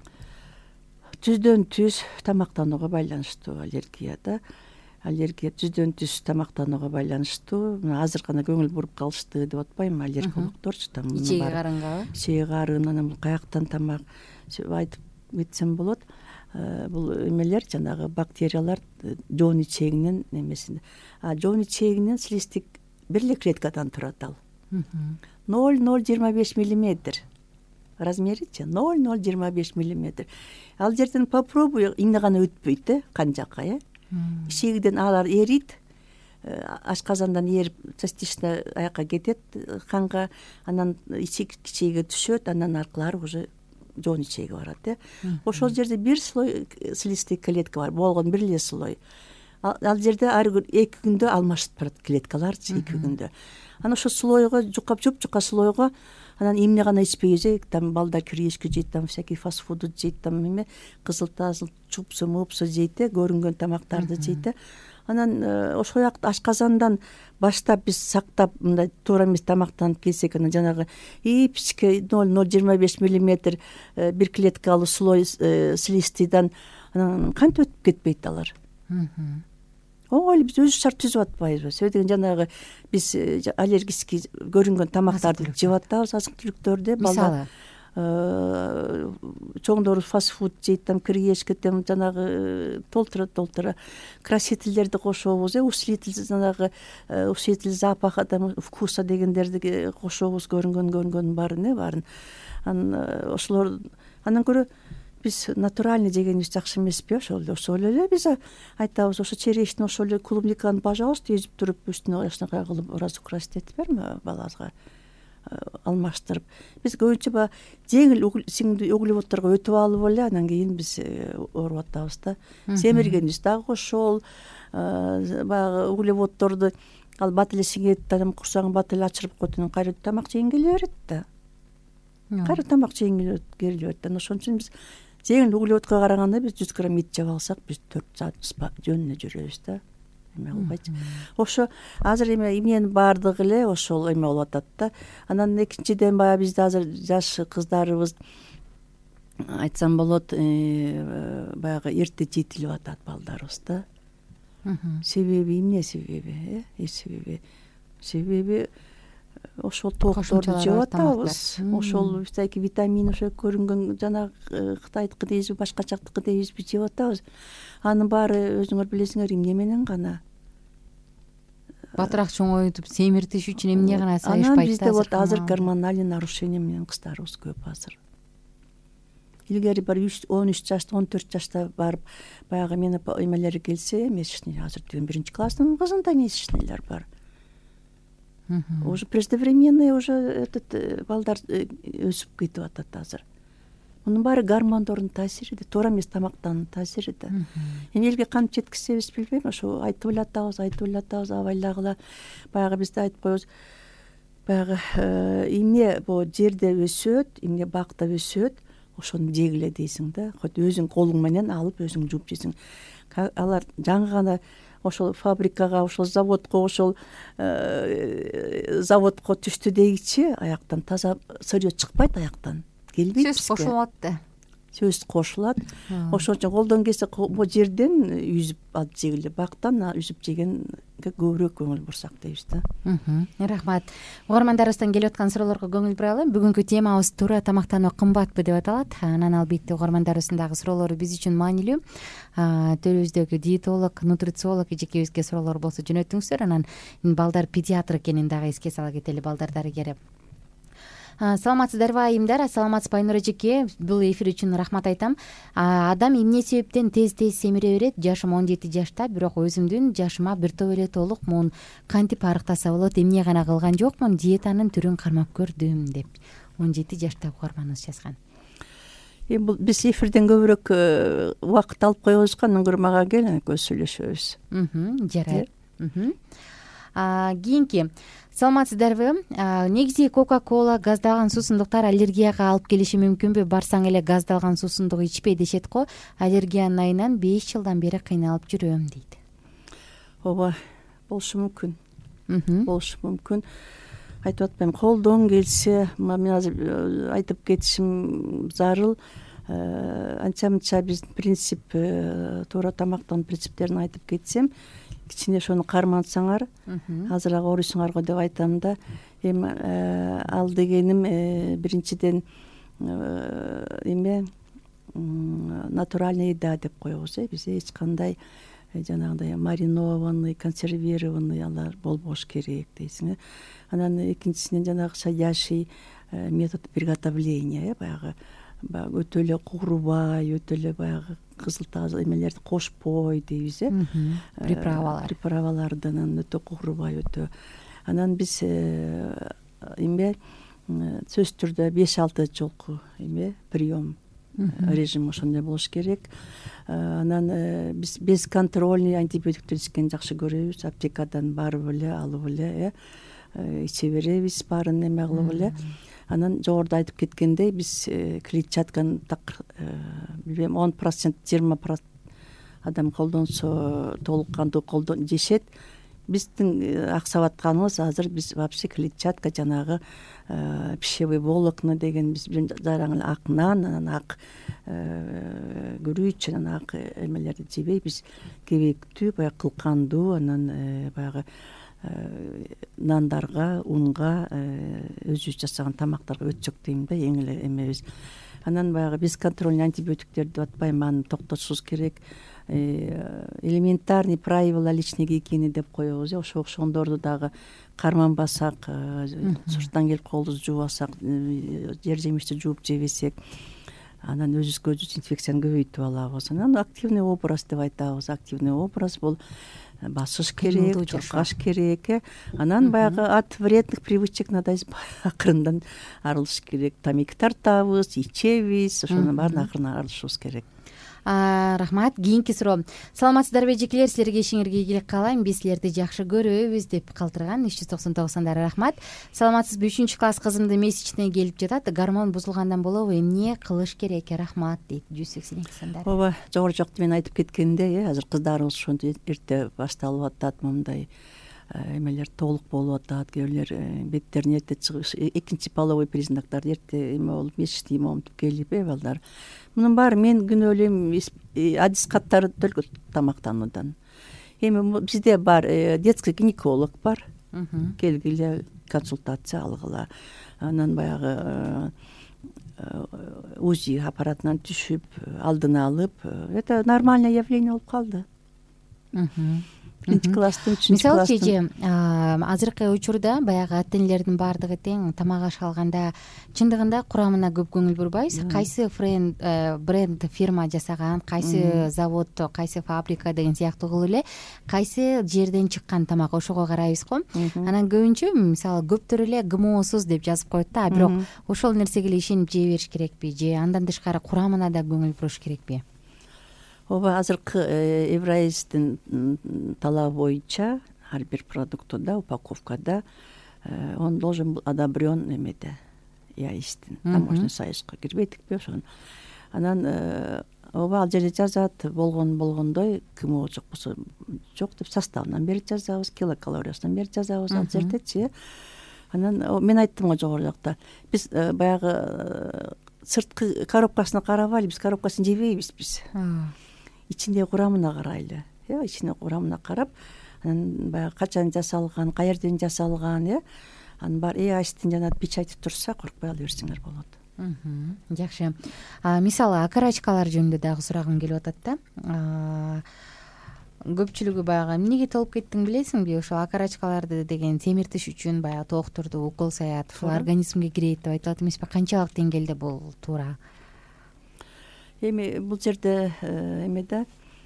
түздөн түз тамактанууга байланыштуу аллергия да. Аллергия түздөн түз тамактанууга байланыштуу. Азыр гана көңүл буруп калышты деп атпаймынбы аллергологдорчу? Ичеги карынгабы? Ичеги карын, анан бул каяктан тамак айтып кетсем болот. Бул эмелер жанагы бактериялар жоон ичегинин эмесинде. Жоон ичегинин слизистик бир эле клеткадан турат ал. 0,025 миллиметр. размеричи 0,025 миллиметр. Ал жерден попробуй эмне гана өтпөйт кан жакка ишегиден алар эрийт, ашказандан эрип частично аяка кетет канга, анан ичек ичеге түшөт, анан аркылары уже жон ичеге барат. Ошол жерде бир слой слизистый клетка бар, болгон бир эле слой. Ал жерде ар күн 2 күндө алмашып барат клеткаларчы, 2 күндө. Анан ошо слойго жукап жука слойго анан эмне гана ичпей жейт, там балдар кирешки жейт, там всякий фастфуд жейт, там эме кызыл тазыл чупсу мупсу жейт, көрүнгөн тамактарды жейт. Анан ошол ашказандан баштап биз сактап мындай туура эмес тамактанып келсек, анан жанагы кичике 0,025 миллиметр бир клеткалуу слой слизистыйдан анан кантип өтүп кетпейт алар. Ой, биз өзү шарт түзүп атпайбызбы? Себеби деген жанагы биз аллергический көрүнгөн тамактарды жеп атабыз, азык түлүктөрдү. Мисалы чоңдору фастфуд жейт, там кирешки, там жанагы толтура красительдерди кошобуз, усилитель жанагы усилитель запаха, там вкуса дегендерди кошобуз, көрүнгөн баарын. Ошолор андан көрө биз натуральный жегенибиз жакшы эмеспи? Ошол эле биз айтабыз, ошо черешни, ошол эле клубниканы, пожалуйста, езип туруп үстүнө ачнакай кылып разукрасить этип берме балага, алмаштырып. Биз көбүнчө жеңил сиңдүү углеводдорго өтүп алып эле анан кийин биз ооруп атабыз да. Семиргенибиз дагы ошол баягы углеводдорду ал бат эле сиңет, там курсагын бат эле ачырып коет, кайра тамак жегин келе берет да. Кайра тамак жегин келе берет. Ошон үчүн биз жеңил углеводко караганда биз 100 грамм ит жеп алсак, биз 4 саат жөнүнө жүрөбүз да. Эме кылбайчы. Ошо азыр эмненин баардыгы эле ошол эме болуп атат да. Анан экинчиден баягы бизде азыр жаш кыздарыбыз айтсам болот, баягы эрте жетилип атат балдарыбыз да. Себеби эмне себеби? Себеби ошол тоокторду жеп атабыз. Ошол всякий витамин, ошо көрүнгөн жанагы Кытайдыкы дейбизби, башка жактыкы дейбизби жеп атабыз. Анын баары өзүңөр билесиңер эмне менен гана. Батыраак чоңойтуп семиртиш үчүн эмне гана сайышпайт. Анан бизде вот азыр гормональный нарушение менен кыздарыбыз көп азыр. Илгери 13 жашта, 14 жашта барып баягы эмелери келсе, месячный, азыр деген 1-класстын кызында месячныйлар бар. Уже преждевременный уже этот балдар өсүп кетип атат азыр. Мунун баары гормондордун таасири, туура эмес тамактануу таасири да. Эми элге кантип жеткизсебиз билбейм, ошо айтып эле атабыз, абайлагыла. Баягы бизде айтып коебуз, баягы эмне бу жерде өсөт, эмне бакта өсөт, ошону жегиле дейсиң да. Хоть өзүң колуң менен алып өзүң жууп жейсиң. Алар жаңы гана ошол фабрикага, ошол заводко, ошол заводко түштү дегичи аяктан таза сырье чыкпайт, аяктан келбейт. Сөз кошулат да. Сөз кошулат. Ошон үчүн колдон келсе бу жерден үзүп алып жегиле, бактан үзүп жегенге көбүрөөк көңүл бурсак дейбиз да. Рахмат. Угармандарыбыздан келип аткан суроолорго көңүл буралы. Бүгүнкү темабыз туура тамактануу кымбатпы деп аталат. Анан албетте угармандарыбыздын дагы суроолору биз үчүн маанилүү. Төрүбүздөгү диетолог, нутрициолог эжекебизге суроолор болсо жөнөтүңүздөр. Анан балдар педиатр экенин дагы эске сала кетели, балдар дарыгери. Саламатсыздарбы айымдар? Саламатсызбы Айнура эжеке? Бул эфир үчүн рахмат айтам. Адам эмне себептен тез семире берет? Жашым 17 жашта, бирок өзүмдүн жашыма бир топ эле толук. Мун кантип арыктаса болот? Эмне гана кылган жокмун? Диетанын түрүн кармап көрдүм деп 17 жашта угарманыбыз жазган. Бул биз эфирден көбүрөөк убакыт алып коебуз, андан көрө мага кел, көз сүйлөшөбүз. Жарайт. Кийинки, саламатсыздарбы? Негизи Кока-кола, газдалган суусундуктар аллергияга алып келиши мүмкүнбү? Барсаң эле газдалган суусундук ичпей дешет го. Аллергиянын айынан 5 жылдан бери кыйналып жүрөм дейт. Ооба, болушу мүмкүн. Болушу мүмкүн. Айтып атпайм, колдон келсе, мен азыр айтып кетишим зарыл. Анча-мынча биздин принцип, туура тамактануу принциптерин айтып кетсем, кичине ошону кармансаңар, азыраак ооруйсуңар го деп айтам да. Эми ал дегеним биринчиден натуральная еда деп коебуз. Биз эч кандай жанагындай маринованный, консервированный алар болбош керек дейсиң. Анан экинчисинен жанагы содящий метод приготовления, баягы өтө эле куурубай, өтө эле баягы кызыл таза эмелерди кошпой дейбиз, приправалардын өтө куурубай, өтө. Анан биз сөзсүз түрдө 5-6 жолку прием режим ошондой болуш керек. Анан биз бесконтрольный антибиотиктер ичкенди жакшы көрөбүз. Аптекадан барып эле алып эле иче беребиз, баарын эме кылып эле. Анан жогоруда айтып кеткендей, биз клетчатканы так билбейм 10%, 20% адам колдонсо толук кандуу жешет. Биздин аксап атканыбыз азыр биз вообще клетчатка, жанагы пищевой волокна деген биз жараң эле ак нан, анан ак күрүч, анан ак эмелерди жебейбиз. Кебектүү, баягы кылкандуу, анан баягы нандарга, унга, өзүбүз жасаган тамактарга өтчөк дейм да, эң эле эмебиз. Анан баягы бесконтрольный антибиотиктерди атпайм, аны токтотушубуз керек. Элементарный правила личной гигиены деп коебуз. Ошо окшогондорду дагы карманбасак, сырттан келип колубузду жуубасак, жер жемишти жууп жебесек, анан өзүбүзгө инфекцияны көбөйтүп алабыз. Анан активный образ деп айтабыз. Активный образ бул басыш керек, чуркаш керек. Анан баягы от вредных привычек надо акырындан арылыш керек. Тамеки тартабыз, ичебиз, ошонун баарын акырын арылышыбыз керек. Рахмат. Кийинки суроо. Саламатсыздарбы эжекелер, силерге ишиңерге ийгилик каалайм. Биз силерди жакшы көрөбүз деп калтырган 399 сандары. Рахмат. Саламатсызбы? 3-класс кызымды месячный келип жатат. Гормон бузулгандан болобу? Эмне кылыш керек? Рахмат дейт 182 сандары. Ооба, жогору жакта мен айтып кеткендей, азыр кыздарыбыз ошонтип эрте башталып атат, мындай эмелер толук болуп атат. Кээ бирлер беттерин эрте чыгып, экинчи половой признактар эрте эме болуп, месячный моментип келип, балдар. Мунун баары мен күнөө эле адис каттары өлгөт тамактануудан. Эми бизде бар детский гинеколог бар. Келгиле, консультация алгыла. Анан баягы УЗИ аппаратынан түшүп, алдын алып, это нормальное явление болуп калды. Биринчи класстын, үчүнчү класстын. Мисалы эже азыркы учурда баягы ата-энелердин баардыгы тең тамак аш алганда чындыгында курамына көп көңүл бурбайбыз. Кайсы бренд фирма жасаган, кайсы завод, кайсы фабрика деген сыяктуу кылып эле кайсы жерден чыккан тамак ошого карайбыз го. Анан көбүнчө мисалы көптөр эле ГМОсуз деп жазып коет да, бирок ошол нерсеге эле ишенип жей бериш керекпи же андан тышкары курамына да көңүл буруш керекпи? Ооба, азыркы Евросоюздун талабы боюнча ар бир продуктуда, упаковкада он должен был одобрен эмеде, ЯИСтин, таможенный союзга кирбейдикпи ошон. Анан ооба, ал жерде жазат, болгондой ГМО жок болсо жок деп составынан бери жазабыз, килокалориясынан бери жазабыз ал жердечи. Анан мен айттым го жогору жакта, биз баягы сырткы коробкасына карабайлы, биз коробкасын жебейбиз биз. Ичиндеги курамына карайлы. Ичине курамына карап, анан баягы качан жасалган, каерден жасалган, анын бар ЯИСтин жана печати турса, коркпой ала берсеңер болот. Жакшы. Мисалы окорочкалар жөнүндө дагы сурагым келип атат да. Көпчүлүгү баягы эмнеге толуп кеттиң билесиңби? Ошо окорочкаларды деген семиртиш үчүн баягы доокторду укол саят, ушул организмге кирет деп айтылат эмеспи? Канчалык деңгээлде бул туура? Эми бул жерде эмеде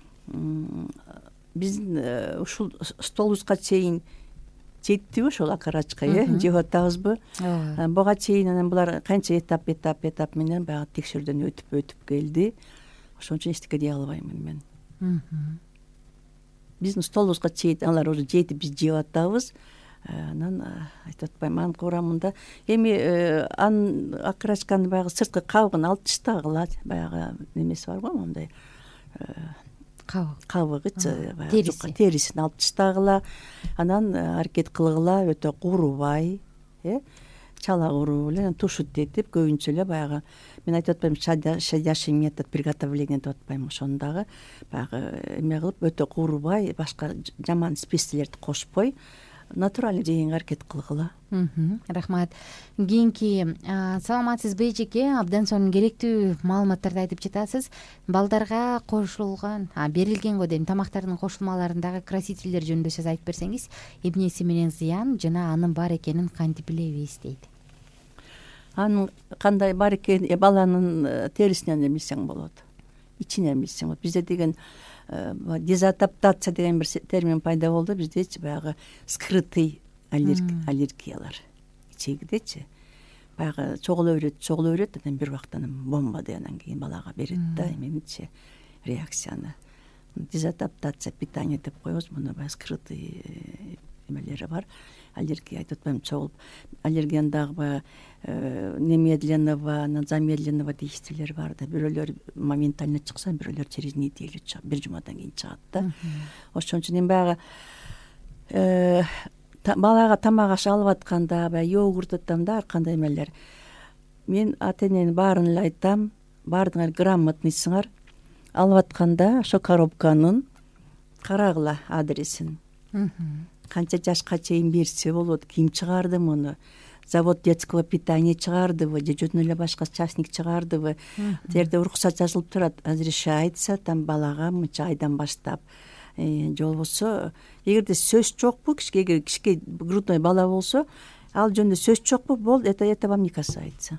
биздин ушул столубузга чейин жеттиби ошол окорочка, жеп атабызбы? Буга чейин анан булар канча этап менен баягы текшерүүдөн өтүп келди. Ошон үчүн эчтеке дей албаймын мен. Биздин столубузга чейин алар уже жетип биз жеп атабыз. Анан айтып атпайм, анын курамында эми анын окорочканын баягы сырткы кабыгын алып таштагыла, баягы немеси бар го, мондай кабыгычы, баягы терисин алып таштагыла. Анан аракет кылгыла, өтө куурубай, чала куруп эле тушут этип, көбүнчө эле баягы мен айтып атпайм, щадящий метод приготовления деп атпайм, ошону дагы баягы эме кылып, өтө куурубай, башка жаман специялерди кошпой, натуральный жегенге аракет кылгыла. Рахмат. Кийинки саламатсызбы эжеке? Абдан сонун керектүү маалыматтарды айтып жатасыз. Балдарга кошулган, берилген го дейм, тамактардын кошулмаларындагы красителдер жөнүндө сөз айтып берсеңиз, эмнеси менен зыян жана анын бар экенин кантип билебиз дейт. анын кандай бар экенин баланын терисинен билсең болот, ичинен билсең болот. Бизде деген дезадаптация деген бир термин пайда болду биздечи, баягы скрытый аллергиялар ичегидечи. Баягы чогула берет, анан бир убактан бомбадай анан кийин балага берет да эменичи реакцияны. Дезадаптация питание деп коебуз, муну баягы скрытый эмелери бар. Аллергия айтып атпайм, чогулуп аллергиянын дагы баягы немедленного, замедленного действиялери бар да. Бирөөлөр моментально чыкса, бирөөлөр через неделю чыгат, бир жумадан кийин чыгат да. Ошон үчүн эми баягы балага тамак аш алып атканда, баягы йогурт атам да, ар кандай эмелер. Мен ата-энени баарын эле айтам, баардыгыңар грамотныйсыңар. Алып атканда ошо коробканын карагыла адресин. Канча жашка чейин берсе болот, ким чыгарды муну? Завод детского питания чыгардыбы, же жөн эле башка частник чыгардыбы? Жерде уруксат жазылып турат, разрешается там балага мынча айдан баштап. Же болбосо, эгерде сөз жокпу, кичке грудной бала болсо, ал жөнүндө сөз жокпу, болду, это вам не касается.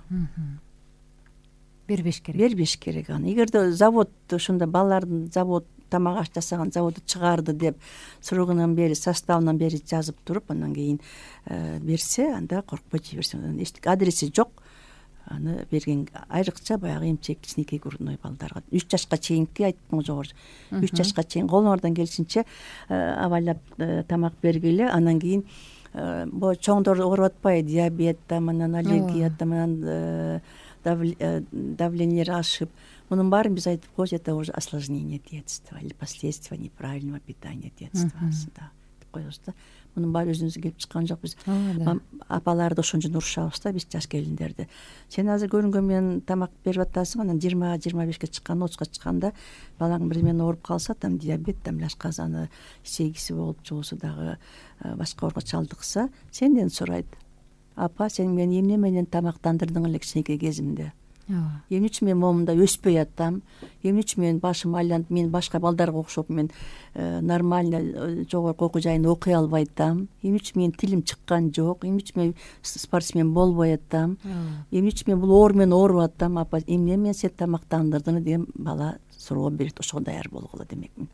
Бербеш керек аны. Эгерде завод ошондо балалардын завод тамак аш жасаган заводу чыгарды деп срогунан бери, составынан бери жазып туруп, анан кийин берсе, анда коркпой жиберсең. Эчтеке адреси жок. Аны берген айрыкча баягы эмчек кичинекей грудной балдарга 3 жашка чейинки айттым жогору. 3 жашка чейин колуңардан келишинче абайлап тамак бергиле, анан кийин бу чоңдор ооруп атпай, диабеттан, анан аллергиядан, давление ашып. Мунун баарын биз айтып коебуз, это уже осложнение детства или последствия неправильного питания детствосунда деп коебуз да. Мунун баары өзүнүзгө келип чыккан жок. Биз апаларды ошон үчүн урушабыз да, биз жаш келиндерди. Сен азыр көрүнгөн менен тамак берип атасың, анан 20-25ке чыкканда, 30га чыкканда балаң бир менен ооруп калса, там диабет, там лашказаны сегиси болуп, же болбосо дагы башка оорукка чалдыкса, сенден сурайт. Апа, сен мени эмне менен тамактандырдың эле кичинекей кезимде? Эмне үчүн мен момунда өспөй атам? Эмне үчүн мен башым айланып, мен башка балдарга окшоп мен нормально жогорку окуу жайын окуй албай атам? Эмне үчүн менин тилим чыккан жок? Эмне үчүн мен спортсмен болбой атам? Эмне үчүн мен бул оор менен ооруп атам? Апа, эмне мен сен тамактандырдың деген бала суроо берет, ошого даяр болгула демекмин.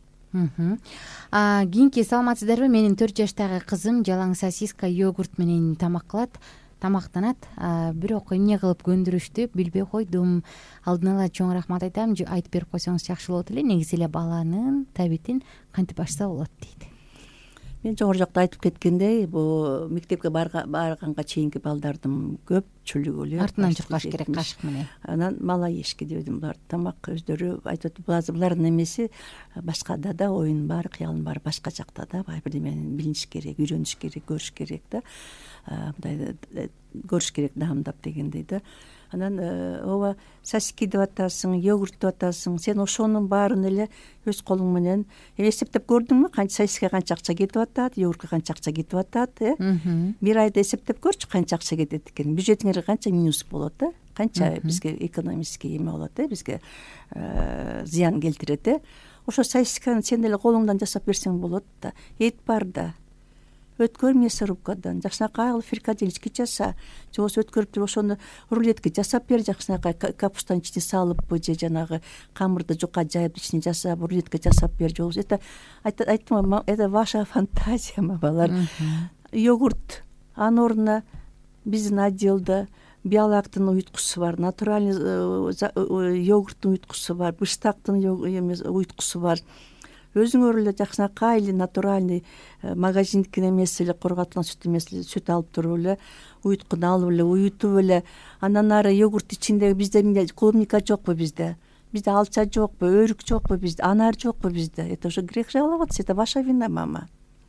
Кийинки саламатсыздарбы? Менин 4 жаштагы кызым жалаң сосиска, йогурт менен тамактанат. Бирок эмне кылып көндүрүштү билбей койдум. Алдын ала чоң рахмат айтам. Айтып берип койсоңуз жакшы болот эле. Негизи эле баланын табитин кантип ачса болот дейт. Мен жогору жакта айтып кеткендей, бул мектепке барганга чейинки балдардын көпчүлүгү эле артынан чуркаш керек кашык менен. Анан мала ешке дебедим, булар тамак өздөрү айтып атат. Булардын эмеси башкада да оюн бар, кыялын бар, башка жакта да бирдемени билиш керек, үйрөнүш керек, көрүш керек да. Мындай көрүш керек даамдап дегендей да. Анан ооба сосиски деп атасың, йогурт деп атасың. Сен ошонун баарын эле өз колуң менен эсептеп көрдүңмү? Канча сосискага канча акча кетип атат, йогуртка канча акча кетип атат, бир айда эсептеп көрчү канча акча кетет экен. Бюджетиңерге канча минус болот да? Канча бизге экономический эме болот бизге зыян келтирет Ошо сосисканы сен эле колуңдан жасап берсең болот да. Эт бар да. Өткөр мясорубкадан жакшынакай фрикадельчики жаса, же болбосо өткөрүп туруп ошону рулетке жасап бер, жакшынакай капустанын ичине салыппы, же жанагы камырды жука жайып ичине жасап рулетке жасап бер, же болбосо айттым, это ваша фантазия, балдар. Йогурт анын ордуна биздин отделда биолактын уюткусу бар, натуральный йогурттун уюткусу бар, быштактын уюткусу бар. Өзүңөр эле жакшынакай эле натуральный магазиндикин эмес эле корготулган сүт эмес эле сүт алып туруп эле уюткуну алып эле уютуп эле анан ары йогурт ичинде бизде клубника жокпу bizde алча жокпу, өрүк жокпу bizde, анар жокпу bizde. Это уже грех жаловаться, это ваша вина, мама.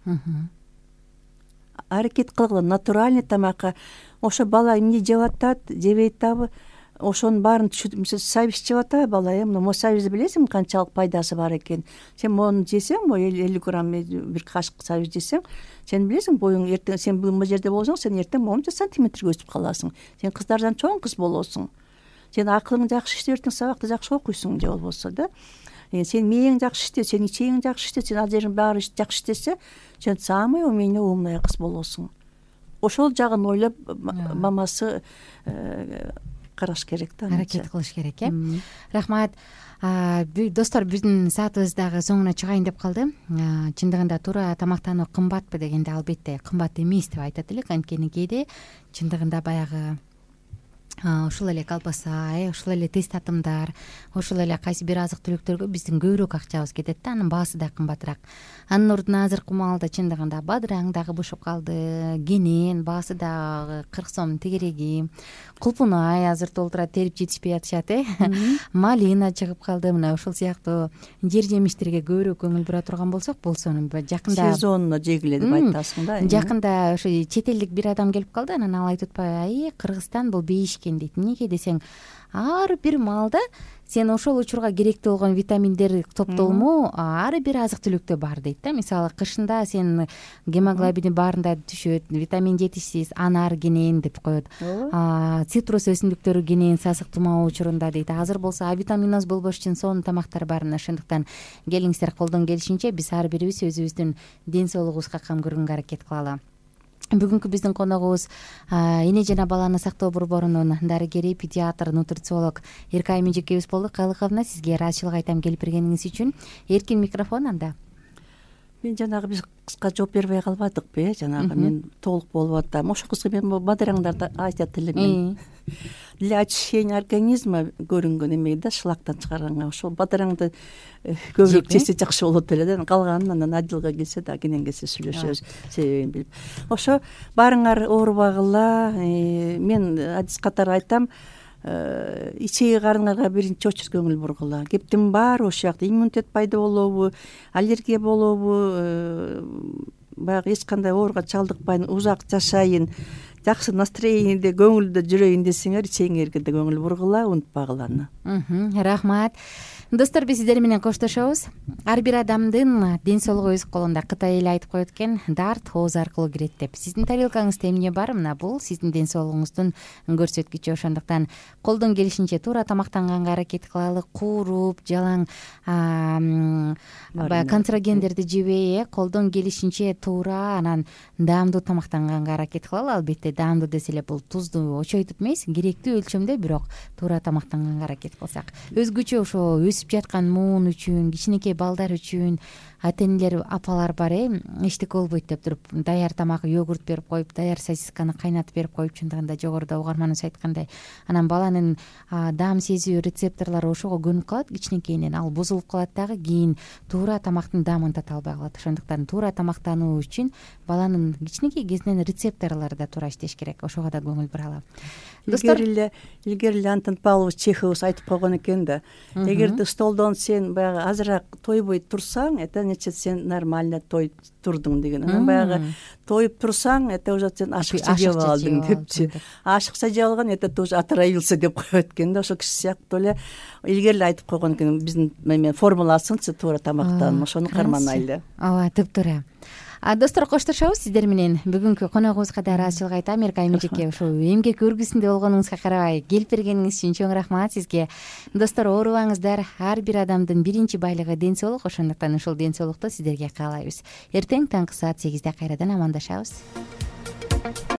Аракет кылгыла натуральный тамакка. Ошо бала эмне жеп атат, жебей атабы? Ошонун баарын сабиз жеп атабы бала? Мо сабизди билесиңби канчалык пайдасы бар экен? Сен мону жесең, 50 грамм бир кашык сабиз жесең, сен билесиң боюң эртең сен бул жерде болсоң, сен эртең монча сантиметрге өсүп каласың. Сен кыздардан чоң кыз болосуң. Сен акылың жакшы иштеп, эртең сабакты жакшы окуйсуң же болбосо да. Сен мээң жакшы иштеп, сенин ичегиң жакшы иштеп, сен ал жериң баары жакшы иштесе, сен самый умная кыз болосуң. ошол жагын ойлоп мамасы караш керек да, аракет кылыш керек. Рахмат. Достор, биздин саатыбыз дагы соңуна чыгайын деп калды. Чындыгында туура тамактануу кымбатпы дегенде албетте кымбат эмес деп айтат элек. Анткени кээде чындыгында баягы ушул эле колбаса, ушул эле тез татымдар, ошол эле кайсы бир азык түлүктөргө биздин көбүрөөк акчабыз кетет да, анын баасы да кымбатыраак. Анын ордуна азыркы маалда чындыгында бадыраң дагы бошоп калды, кенен баасы дагы 40 сом тегереги, кулпунай азыр толтура терип жетишпей атышат, малина чыгып калды. Мына ушул сыяктуу жер жемиштерге көбүрөөк көңүл бура турган болсок, болсо жакында сезонно жегиле деп айтасың да. Жакында ошо чет элдик бир адам келип калды, анан ал айтып атпайбы, Кыргызстан бул бейишкен дейт. Эмнеге десең, ар бир маалда сен ошол учурга керектүү болгон витаминдер топтолму ар бир азык түлүктө бар дейт да. Мисалы кышында сен гемоглобини баарында түшөт, витамин жетишсиз, анар кенен деп коет, цитрус өсүмдүктөрү кенен сасык тумоо учурунда дейт. Азыр болсо авитаминоз болбош үчүн сонун тамактар бар. Ошондуктан келиңиздер, колдон келишинче биз ар бирибиз өзүбүздүн ден соолугубузга кам көргөнгө аракет кылалы. Бүгүнкү биздин коногубуз эне жана баланы сактоо борборунун дарыгери, педиатр, нутрициолог Эркай Мижекебиз болду. Кайлыковна, сизге ыраазычылык айтам келип бергениңиз үчүн. Эркин микрофон анда. Мен жанагы биз кыска жооп бербей калбадыкпы, жанагы мен толук болуп атам. Ошол кызга мен бадыраңдарды айтат элем. Для очищения организма көрүнгөн эме да, шлактан чыгарганга ошол бадыраңды көбүрөөк жесе жакшы болот эле да. Калганын анан адилга келсе да, кенен келсе сүйлөшөбүз себебин билип. Ошо баарыңар оорубагыла. Мен адис катары айтам, ичеги карындарга биринчи очередь көңүл бургула. Кептин баары ошол жакта иммунитет пайда болобу, аллергия болобу, баягы эч кандай ооруга чалдыкпайын, узак жашайын, жакшы настроениеде, көңүлдө жүрөйүн десеңер, ичеңерге да көңүл бургула, унутпагыла аны. Рахмат. Достор, биз сиздер менен коштошобуз. Ар бир адамдын ден соолугу өз колунда. Кытай эли айтып коет экен, дарт ооз аркылуу кирет деп. Сиздин тарелкаңызда эмне бар? Мына бул сиздин ден соолугуңуздун көрсөткүчү. Ошондуктан колдон келишинче туура тамактанганга аракет кылалы. Кууруп, жалаң канцерогендерди жебей, колдон келишинче туура, анан даамдуу тамактанганга аракет кылалы. Албетте даамдуу десе эле бул тузду очойтуп эмес, керектүү өлчөмдө, бирок туура тамактанганга аракет кылсак. Өзгөчө ошо өсүп жаткан муун үчүн, кичинекей балдар үчүн ата-энелер, апалар бар, эчтеке болбойт деп туруп даяр тамак, йогурт берип коюп, даяр сосисканы кайнатып берип коюп, чындыгында жогоруда угарманыбыз айткандай, анан баланын даам сезүү рецепторлору ошого көнүп калат кичинекейинен, ал бузулуп калат дагы, кийин туура тамактын даамын тата албай калат. Ошондуктан туура тамактануу үчүн баланын кичинекей кезинен рецепторлору да туура иштеш керек. Ошого да көңүл буралы. Илгери эле Антон Павлович Чехович айтып койгон экен да, эгерде столдон сен баягы азыраак тойбой турсаң, это значит сен нормально турдуң деген. Анан баягы тоюп турсаң, это уже сен ашыкча жеп алдың депчи. Ашыкча жеп алган, это тоже отравился деп коет экен да. Ошо киши сыяктуу эле илгери эле айтып койгон экен, биздин формуласынчы туура тамактан, ошону карманайлы. Ооба, туура. Достор, коштошобуз сиздер менен. Бүгүнкү коногубузга да ыраазычылык айтам. Эркай Мижеке, ушул эмгек өргүсүндө болгонуңузга карабай келип бергениңиз үчүн чоң рахмат сизге. Достор, оорубаңыздар. Ар бир адамдын биринчи байлыгы ден соолук. Ошондуктан ушул ден соолукту сиздерге каалайбыз. Эртең таңкы саат 8-де кайрадан амандашабыз.